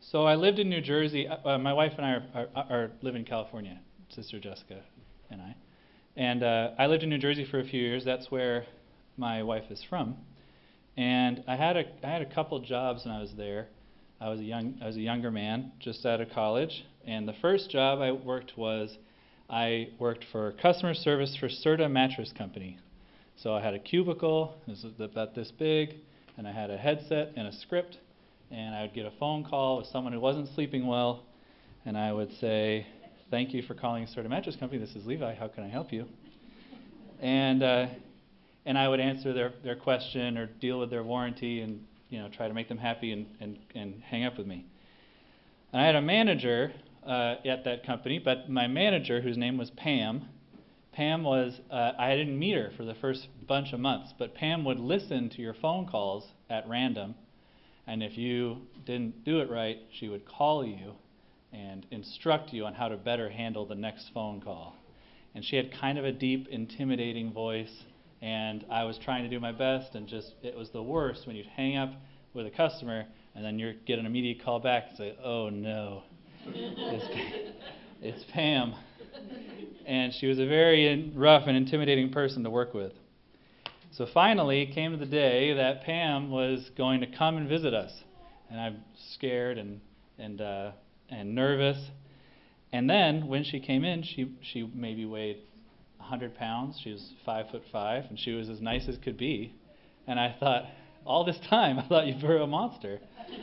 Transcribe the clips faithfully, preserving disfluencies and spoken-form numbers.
So I lived in New Jersey. Uh, my wife and I are, are, are live in California, Sister Jessica and I. And uh, I lived in New Jersey for a few years. That's where my wife is from. And I had a I had a couple jobs when I was there. I was a young I was a younger man, just out of college. And the first job I worked was I worked for customer service for Serta Mattress Company. So I had a cubicle, it was about this big, and I had a headset and a script. And I would get a phone call with someone who wasn't sleeping well, and I would say, "Thank you for calling Serta Mattress Company. This is Levi. How can I help you?" And uh, and I would answer their, their question or deal with their warranty and you know try to make them happy and, and, and hang up with me. And I had a manager uh, at that company, but my manager, whose name was Pam, Pam was, uh, I didn't meet her for the first bunch of months, but Pam would listen to your phone calls at random, and if you didn't do it right, she would call you and instruct you on how to better handle the next phone call. And she had kind of a deep, intimidating voice, and I was trying to do my best, and just, it was the worst when you'd hang up with a customer, and then you get an immediate call back and say, "Oh no, it's, it's Pam." And she was a very in, rough and intimidating person to work with. So finally, it came to the day that Pam was going to come and visit us, and I'm scared and and uh, and nervous. And then when she came in, she she maybe weighed one hundred pounds. She was five foot five, and she was as nice as could be. And I thought, all this time, I thought you were a monster.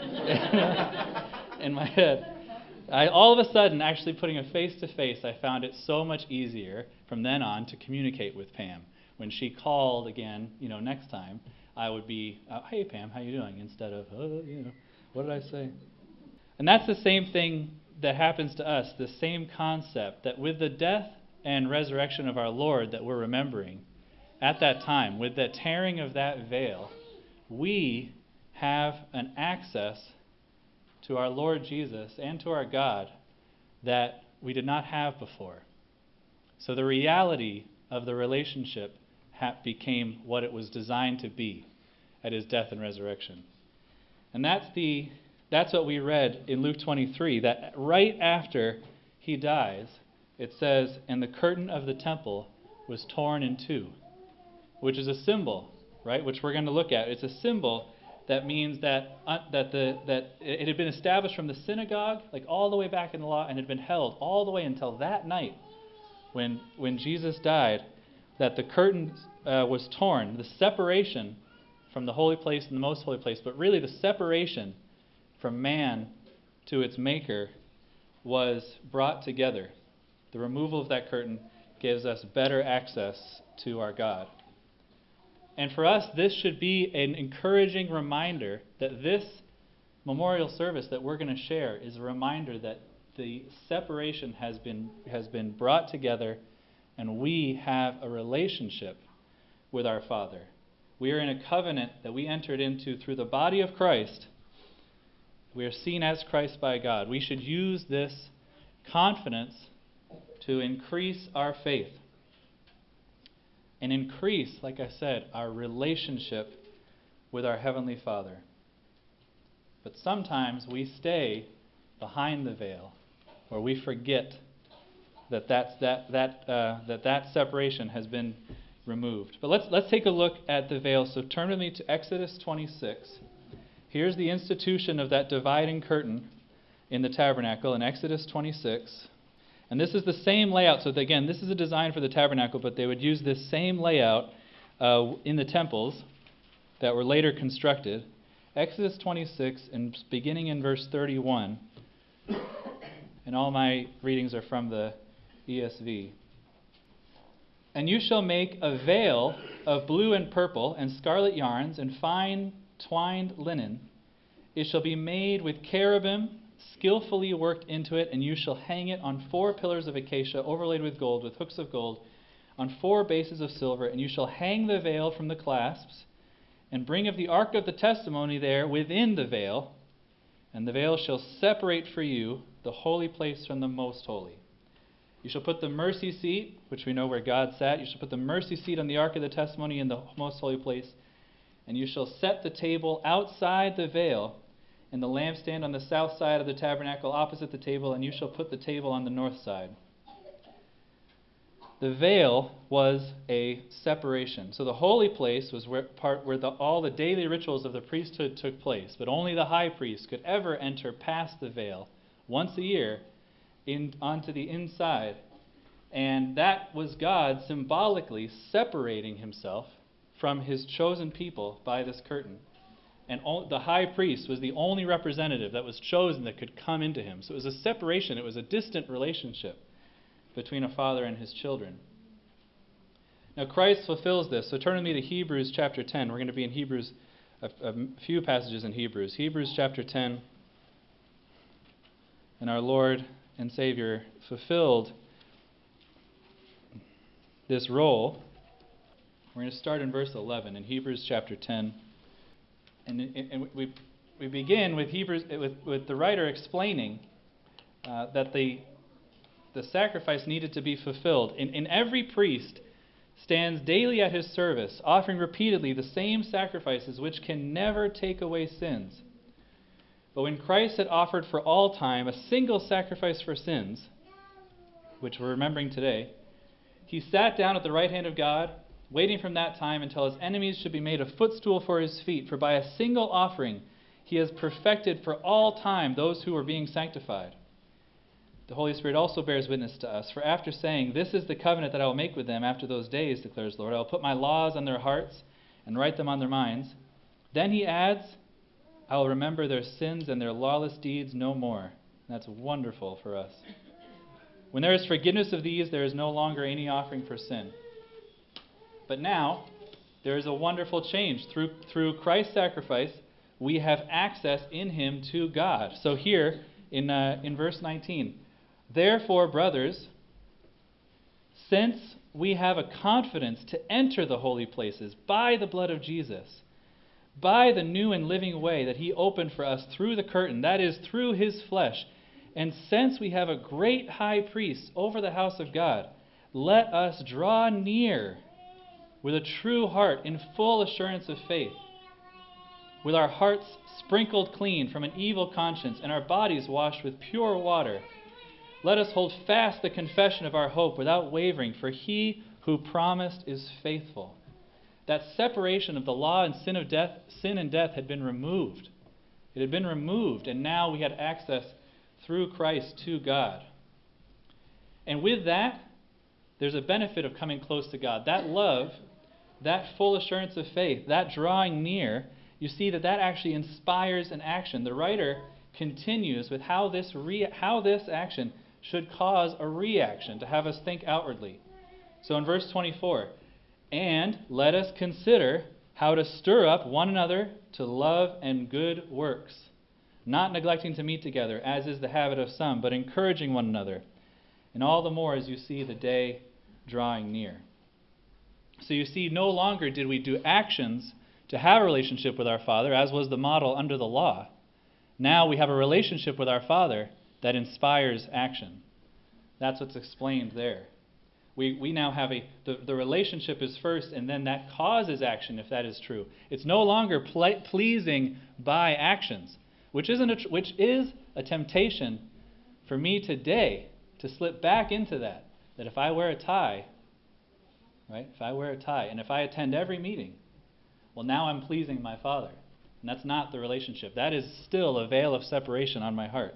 In my head, I all of a sudden, actually putting a face to face, I found it so much easier from then on to communicate with Pam. When she called again, you know, next time, I would be, uh, "Hey Pam, how you doing?" Instead of, "Oh, you know, what did I say?" And that's the same thing that happens to us, the same concept, that with the death and resurrection of our Lord that we're remembering, at that time, with the tearing of that veil, we have an access to our Lord Jesus and to our God that we did not have before. So the reality of the relationship ha- became what it was designed to be at his death and resurrection. And that's the that's what we read in Luke twenty-three, that right after he dies, it says, "And the curtain of the temple was torn in two," which is a symbol, right, which we're going to look at. It's a symbol that means that uh, that the that it had been established from the synagogue, like all the way back in the law, and had been held all the way until that night when when Jesus died, that the curtain uh, was torn, the separation from the holy place and the most holy place, but really the separation from man to its maker was brought together. The removal of that curtain gives us better access to our God. And for us, this should be an encouraging reminder that this memorial service that we're going to share is a reminder that the separation has been has been brought together, and we have a relationship with our Father. We are in a covenant that we entered into through the body of Christ. We are seen as Christ by God. We should use this confidence to increase our faith and increase, like I said, our relationship with our Heavenly Father. But sometimes we stay behind the veil, or we forget that that's, that that uh, that that separation has been removed. But let's let's take a look at the veil. So turn with me to Exodus twenty-six. Here's the institution of that dividing curtain in the tabernacle in Exodus twenty-six. And this is the same layout. So again, this is a design for the tabernacle, but they would use this same layout uh, in the temples that were later constructed. Exodus twenty-six, and beginning in verse thirty-one. And all my readings are from the E S V. "And you shall make a veil of blue and purple and scarlet yarns and fine twined linen. It shall be made with cherubim skillfully worked into it, and you shall hang it on four pillars of acacia overlaid with gold, with hooks of gold, on four bases of silver. And you shall hang the veil from the clasps, and bring of the ark of the testimony there within the veil. And the veil shall separate for you the holy place from the most holy. You shall put the mercy seat," which we know where God sat, "you shall put the mercy seat on the ark of the testimony in the most holy place. And you shall set the table outside the veil, and the lampstand on the south side of the tabernacle opposite the table, and you shall put the table on the north side. The veil was a separation. So the holy place was where part where the, all the daily rituals of the priesthood took place, but only the high priest could ever enter past the veil once a year in onto the inside. And that was God symbolically separating himself from his chosen people by this curtain. And all, the high priest was the only representative that was chosen that could come into him. So it was a separation. It was a distant relationship between a father and his children. Now Christ fulfills this. So turn with me to Hebrews chapter ten. We're going to be in Hebrews, a, a few passages in Hebrews. Hebrews chapter ten. And our Lord and Savior fulfilled this role. We're going to start in verse eleven in Hebrews chapter ten. And, and we, we begin with Hebrews with, with the writer explaining uh, that the The sacrifice needed to be fulfilled. In, in every priest stands daily at his service, offering repeatedly the same sacrifices which can never take away sins. But when Christ had offered for all time a single sacrifice for sins, which we're remembering today, he sat down at the right hand of God, waiting from that time until his enemies should be made a footstool for his feet. For by a single offering he has perfected for all time those who are being sanctified. The Holy Spirit also bears witness to us. For after saying, "This is the covenant that I will make with them after those days," declares the Lord, "I will put my laws on their hearts and write them on their minds." Then he adds, "I will remember their sins and their lawless deeds no more." That's wonderful for us. When there is forgiveness of these, there is no longer any offering for sin. But now, there is a wonderful change. Through, through Christ's sacrifice, we have access in him to God. So here, in, uh, in verse nineteen, "Therefore, brothers, since we have a confidence to enter the holy places by the blood of Jesus, by the new and living way that he opened for us through the curtain, that is, through his flesh, and since we have a great high priest over the house of God, let us draw near with a true heart in full assurance of faith, with our hearts sprinkled clean from an evil conscience and our bodies washed with pure water. Let us hold fast the confession of our hope without wavering, for he who promised is faithful." That separation of the law and sin of death, sin and death had been removed. It had been removed, and now we had access through Christ to God. And with that, there's a benefit of coming close to God. That love, that full assurance of faith, that drawing near, you see that that actually inspires an action. The writer continues with how this re- how this action should cause a reaction, to have us think outwardly. So in verse twenty-four, "And let us consider how to stir up one another to love and good works, not neglecting to meet together, as is the habit of some, but encouraging one another, and all the more as you see the day drawing near." So you see, no longer did we do actions to have a relationship with our Father, as was the model under the law. Now we have a relationship with our Father that inspires action. That's what's explained there. We we now have a, the, the relationship is first, and then that causes action if that is true. It's no longer ple- pleasing by actions, which, isn't a, which is a temptation for me today to slip back into that. That if I wear a tie, right, if I wear a tie, and if I attend every meeting, well, now I'm pleasing my Father. And that's not the relationship. That is still a veil of separation on my heart.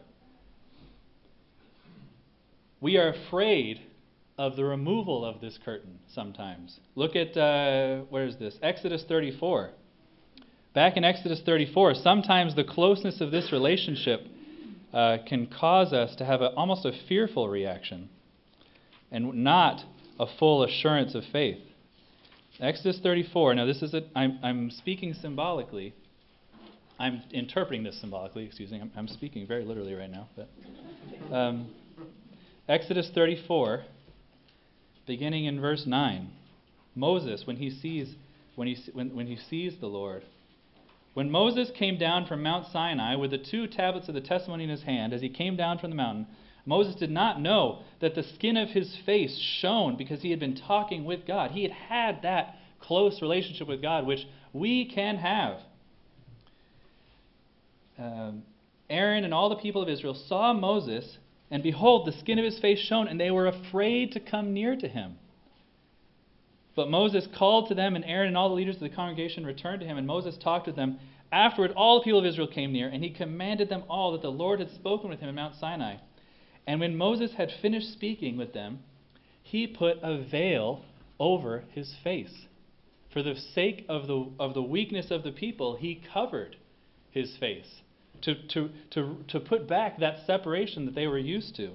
We are afraid of the removal of this curtain sometimes. Look at, uh, where is this? Exodus thirty-four. Back in Exodus thirty-four, sometimes the closeness of this relationship uh, can cause us to have a, almost a fearful reaction and not a full assurance of faith. Exodus thirty-four. Now this is a, I'm, I'm speaking symbolically. I'm interpreting this symbolically, excuse me. I'm, I'm speaking very literally right now. But um, Exodus thirty-four, beginning in verse nine. Moses, when he sees when he when, when he sees the Lord. When Moses came down from Mount Sinai with the two tablets of the testimony in his hand, as he came down from the mountain, Moses did not know that the skin of his face shone because he had been talking with God. He had had that close relationship with God, which we can have. Um, Aaron and all the people of Israel saw Moses, and behold, the skin of his face shone, and they were afraid to come near to him. But Moses called to them, and Aaron and all the leaders of the congregation returned to him, and Moses talked with them. Afterward, all the people of Israel came near, and he commanded them all that the Lord had spoken with him in Mount Sinai. And when Moses had finished speaking with them, he put a veil over his face. For the sake of the of the weakness of the people, he covered his face to, to, to, to put back that separation that they were used to.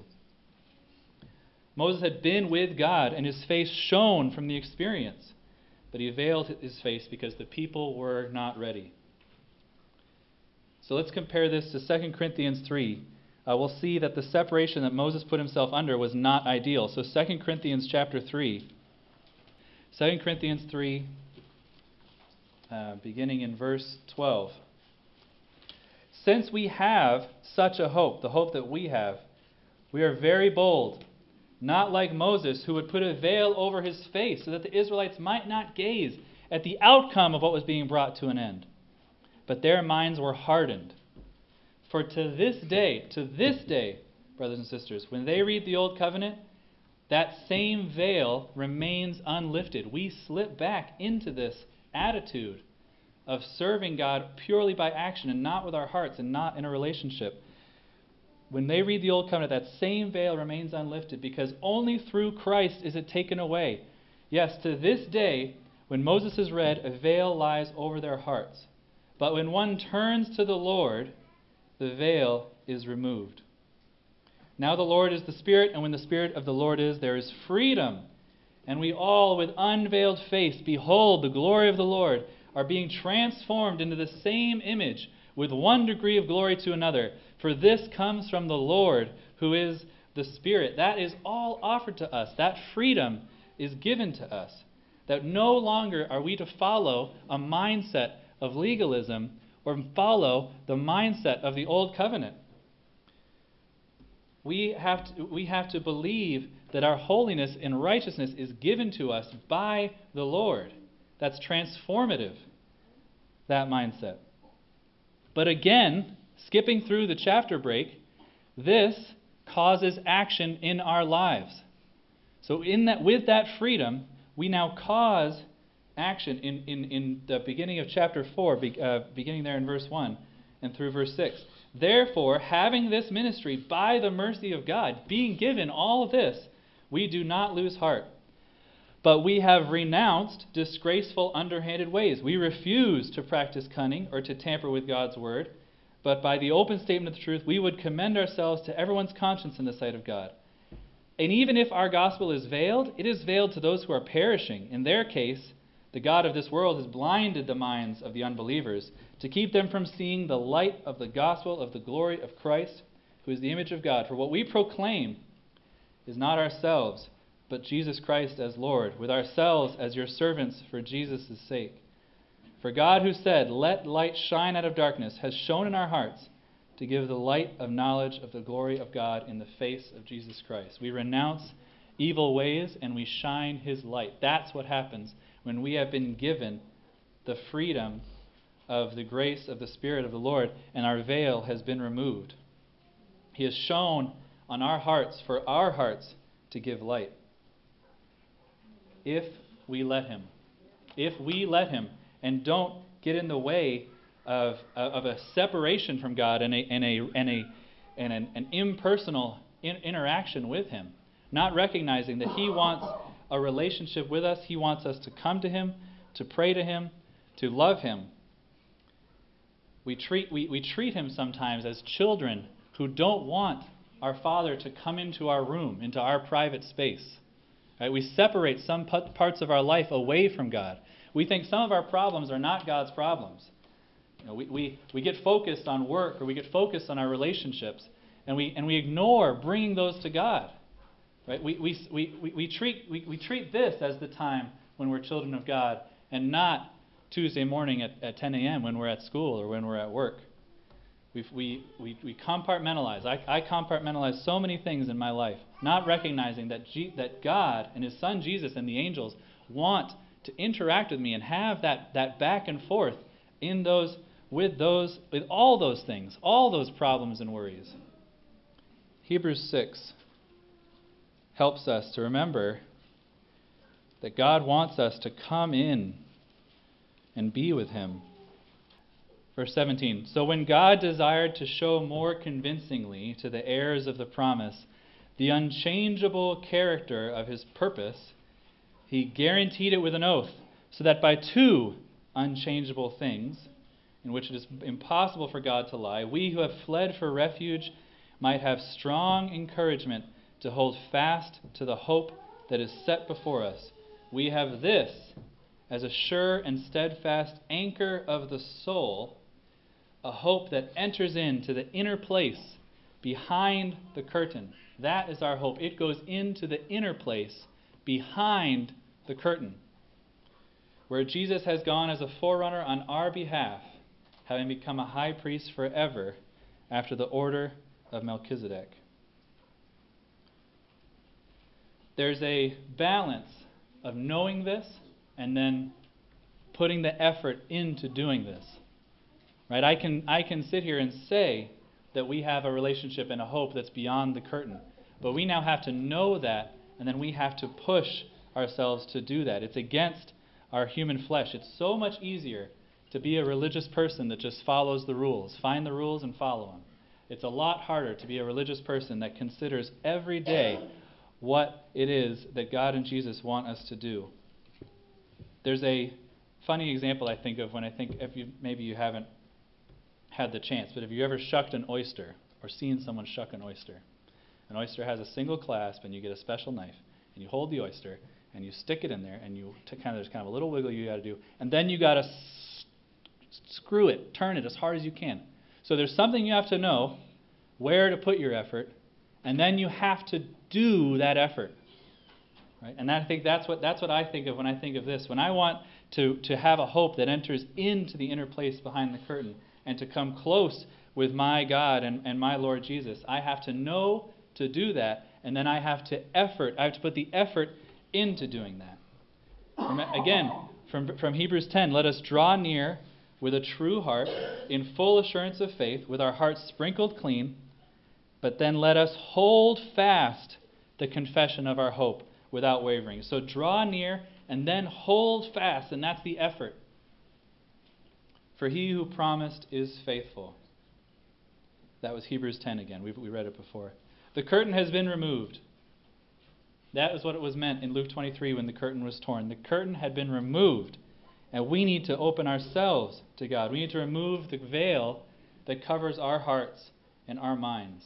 Moses had been with God, and his face shone from the experience. But he veiled his face because the people were not ready. So let's compare this to Second Corinthians three. Uh, we'll see that the separation that Moses put himself under was not ideal. So Second Corinthians chapter three. Second Corinthians three, uh, beginning in verse twelve. Since we have such a hope, the hope that we have, we are very bold, not like Moses, who would put a veil over his face so that the Israelites might not gaze at the outcome of what was being brought to an end. But their minds were hardened. For to this day, to this day, brothers and sisters, when they read the Old Covenant, that same veil remains unlifted. We slip back into this attitude of serving God purely by action and not with our hearts and not in a relationship. When they read the Old Covenant, that same veil remains unlifted because only through Christ is it taken away. Yes, to this day, when Moses is read, a veil lies over their hearts. But when one turns to the Lord, the veil is removed. Now the Lord is the Spirit, and when the Spirit of the Lord is, there is freedom. And we all, with unveiled face, behold the glory of the Lord, are being transformed into the same image with one degree of glory to another. For this comes from the Lord, who is the Spirit. That is all offered to us. That freedom is given to us. That no longer are we to follow a mindset of legalism or follow the mindset of the Old Covenant. We have to, we have to believe that our holiness and righteousness is given to us by the Lord. That's transformative, that mindset. But again, skipping through the chapter break, this causes action in our lives. So in that, with that freedom, we now cause action in, in, in the beginning of chapter four, be, uh, beginning there in verse one and through verse six. Therefore, having this ministry by the mercy of God, being given all this, we do not lose heart. But we have renounced disgraceful, underhanded ways. We refuse to practice cunning or to tamper with God's word. But by the open statement of the truth, we would commend ourselves to everyone's conscience in the sight of God. And even if our gospel is veiled, it is veiled to those who are perishing. In their case, the God of this world has blinded the minds of the unbelievers to keep them from seeing the light of the gospel of the glory of Christ, who is the image of God. For what we proclaim is not ourselves, but Jesus Christ as Lord, with ourselves as your servants for Jesus' sake. For God, who said, "Let light shine out of darkness," has shone in our hearts to give the light of knowledge of the glory of God in the face of Jesus Christ. We renounce evil ways and we shine his light. That's what happens when we have been given the freedom of the grace of the Spirit of the Lord and our veil has been removed. He has shone on our hearts for our hearts to give light. If we let him. If we let him and don't get in the way of, of a separation from God and a and a and a and an, an impersonal in, interaction with him, not recognizing that he wants a relationship with us. He wants us to come to him, to pray to him, to love him. We treat we, we treat him sometimes as children who don't want our Father to come into our room, into our private space. Right? We separate some parts of our life away from God. We think some of our problems are not God's problems. You know, we, we, we get focused on work or we get focused on our relationships and we and we ignore bringing those to God. Right? We, we, we, we, we, treat, we, we treat this as the time when we're children of God and not Tuesday morning at, at ten a.m. when we're at school or when we're at work. We've, we, we, we compartmentalize. I, I compartmentalize so many things in my life, not recognizing that, G, that God and his Son Jesus and the angels want to interact with me and have that, that back and forth in those with those, with all those things, all those problems and worries. Hebrews six helps us to remember that God wants us to come in and be with him. Verse seventeen, so when God desired to show more convincingly to the heirs of the promise the unchangeable character of his purpose, he guaranteed it with an oath, so that by two unchangeable things, in which it is impossible for God to lie, we who have fled for refuge might have strong encouragement to hold fast to the hope that is set before us. We have this as a sure and steadfast anchor of the soul, a hope that enters into the inner place behind the curtain. That is our hope. It goes into the inner place behind the curtain, where Jesus has gone as a forerunner on our behalf, having become a high priest forever after the order of Melchizedek. There's a balance of knowing this and then putting the effort into doing this. Right? I can I can sit here and say that we have a relationship and a hope that's beyond the curtain, but we now have to know that, and then we have to push ourselves to do that. It's against our human flesh. It's so much easier to be a religious person that just follows the rules. Find the rules and follow them. It's a lot harder to be a religious person that considers every day what it is that God and Jesus want us to do. There's a funny example I think of when I think, if you maybe you haven't had the chance, but have you ever shucked an oyster or seen someone shuck an oyster? An oyster has a single clasp, and you get a special knife, and you hold the oyster, and you stick it in there, and you t- kind of there's kind of a little wiggle you got to do, and then you got to s- screw it, turn it as hard as you can. So there's something you have to know where to put your effort, and then you have to do that effort. Right? And I think that's what that's what I think of when I think of this. When I want to, to have a hope that enters into the inner place behind the curtain and to come close with my God and, and my Lord Jesus, I have to know to do that, and then I have to effort. I have to put the effort into doing that. From, again, from, from Hebrews ten, let us draw near with a true heart, in full assurance of faith, with our hearts sprinkled clean, but then let us hold fast the confession of our hope without wavering. So draw near and then hold fast, and that's the effort. For he who promised is faithful. That was Hebrews ten again. We we read it before. The curtain has been removed. That is what it was meant in Luke twenty-three when the curtain was torn. The curtain had been removed, and we need to open ourselves to God. We need to remove the veil that covers our hearts and our minds,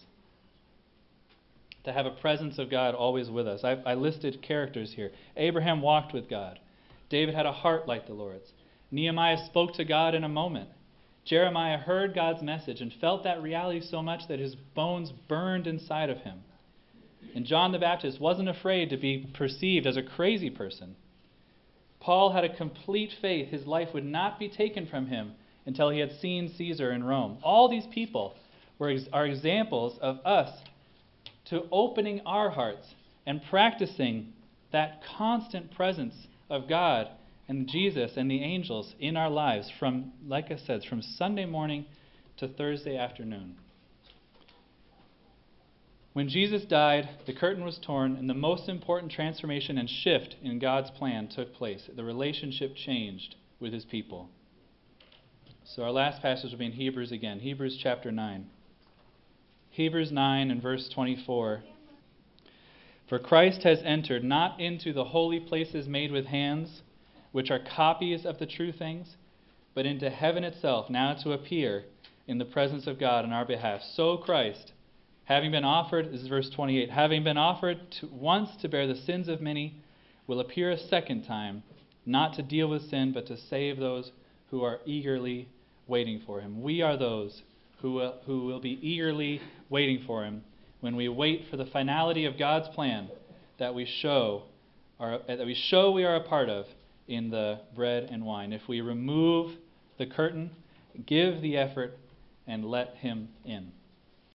to have a presence of God always with us. I, I listed characters here. Abraham walked with God. David had a heart like the Lord's. Nehemiah spoke to God in a moment. Jeremiah heard God's message and felt that reality so much that his bones burned inside of him. And John the Baptist wasn't afraid to be perceived as a crazy person. Paul had a complete faith his life would not be taken from him until he had seen Caesar in Rome. All these people were ex- are examples of us to opening our hearts and practicing that constant presence of God and Jesus and the angels in our lives from, like I said, from Sunday morning to Thursday afternoon. When Jesus died, the curtain was torn, and the most important transformation and shift in God's plan took place. The relationship changed with his people. So our last passage will be in Hebrews again, Hebrews chapter nine. Hebrews nine and verse twenty-four. For Christ has entered not into the holy places made with hands, which are copies of the true things, but into heaven itself, now to appear in the presence of God on our behalf. So Christ, having been offered, this is verse twenty-eight, having been offered to, once to bear the sins of many, will appear a second time, not to deal with sin, but to save those who are eagerly waiting for him. We are those who will, who will be eagerly waiting for him when we wait for the finality of God's plan that we show are, that we show we are a part of in the bread and wine. If we remove the curtain, give the effort, and let him in.